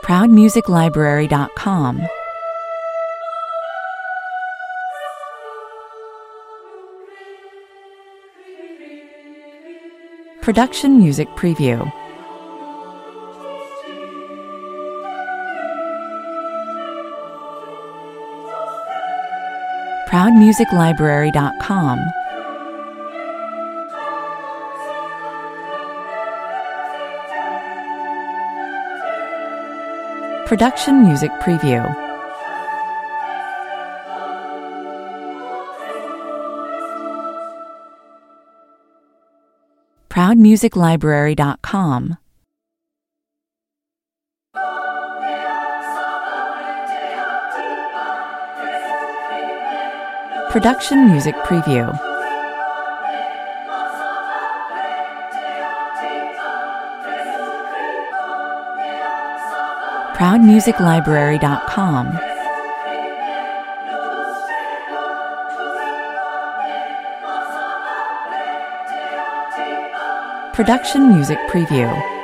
ProudMusicLibrary.com. Production Music Preview. ProudMusicLibrary.com. Production Music Preview. ProudMusicLibrary.com. Production Music Preview. ProudMusicLibrary.com. Production Music Preview.